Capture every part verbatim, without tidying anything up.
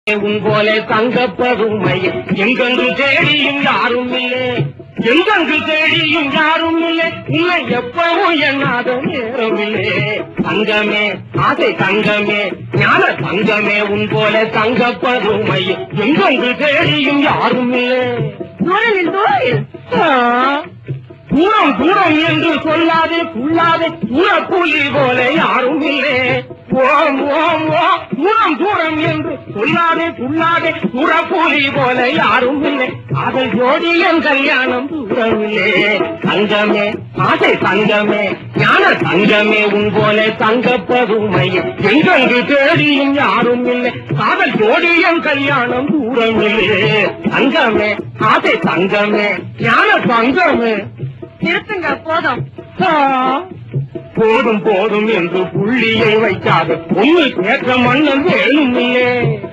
உன் போல தங்கப்பதுமை எங்கெங்கு தேடியும் யாரும் இல்லை, எங்கெங்கு தேடியும் யாரும் இல்லை, உன்னை எப்பவும் எண்ணாத நேரம் இல்லை. தங்கமே ஆசை தங்கமே ஞான தங்கமே உன் போல தங்கப்பதுமை எங்கெங்கு தேடியும் யாரும் இல்லை. தூரலில் தூரலில் தூரம் தூரம் என்று சொல்லாதே துள்ளாதே துணக்கூலி போல யாரும் இல்லை. ஓம் ஓம் ஓம் தூரம் தூரம் என்று சொல்லாதே துள்ளாதே துறக்கூலி போல யாரும் இல்லை. அதன் ஜோடியன் கல்யாணம் தூரமில்லே. தங்கமே ஆசை தங்கமே ஞான தங்கமே உன் போல தங்கப்பதுமை எங்கெங்கு தேடியும் யாரும் இல்லை. காதல் ஜோடியன் கல்யாணம் தூரமில்லே. தங்கமே ஆசை தங்கமே ஞான தங்கமே. நிறுத்துங்க போதும். போதும் போதும் என்று புள்ளியை வைக்காது ஒன்று கேட்ட மன்னன் வேணும் இல்லே.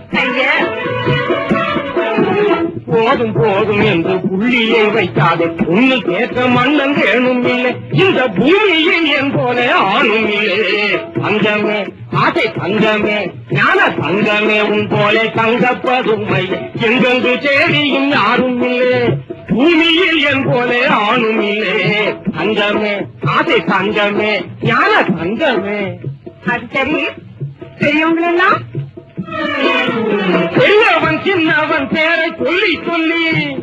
போதும் போதும் என்று புள்ளியை வைக்காது ஒன்று கேட்ட மன்னன் வேணும் இல்லை. இந்த பூமியில் என் போல ஆணும் இல்லை. தங்கமே ஆசை தங்கமே ஞான தங்கமே உன் போல தங்கப்பதுமை எங்கெங்கு தேடியும் யாரும் இல்லை. பூமியில் என் போல ஆணும் இல்லை. தங்கமே ஆசை தங்கமே ஞான தங்கமே. அது சரி, பெரியவங்களெல்லாம் பெரியவன் சின்னவன் பேரை சொல்லி சொல்லி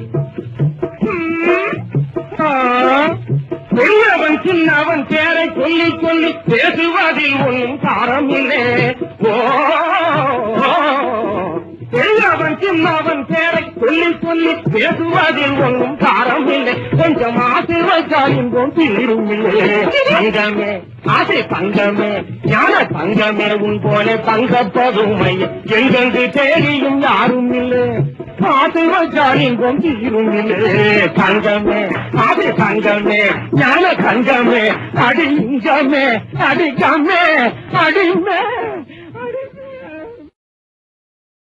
பெரியவன் சின்னவன் பேரை சொல்லி சொல்லி பேசுவதில் ஒன்றும் காரம் இல்லை. ஓ பெரியவன் சின்னவன் பேரை சொல்லி சொல்லி பேசுவதில் ஒன்றும் காரம் இல்லை. கொஞ்சம் ஆசை வைத்தால் இன்பம் தீரும் இல்லை. தங்கமே ஆசை தங்கமே ஞான தங்கமே உன் போல தங்கப்பதுமை எங்கெங்கு தேடியும் யாரும் இல்லை. ஆசை வைத்தால் இன்பம் தீரும் இல்லை. தங்கமே ஆசை தங்கமே ஞான தங்கமே அடிங்கமே அடிக்கமே அடிமே.